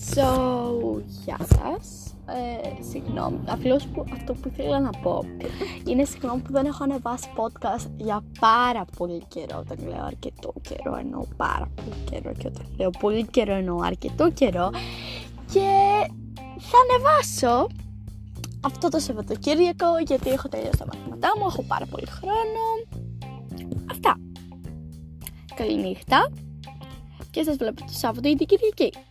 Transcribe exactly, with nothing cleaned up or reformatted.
So, γεια σας. Ε, συγγνώμη, απλώς που, αυτό που ήθελα να πω είναι συγγνώμη που δεν έχω ανεβάσει podcast για πάρα πολύ καιρό. Όταν λέω αρκετό καιρό εννοώ πάρα πολύ καιρό, και όταν λέω πολύ καιρό εννοώ αρκετό καιρό. Και θα ανεβάσω αυτό το Σαββατοκύριακο, γιατί έχω τελειώσει τα μαθήματά μου, έχω πάρα πολύ χρόνο. Αυτά. Καληνύχτα και σας βλέπω το Σάββατο ή την Κυριακή.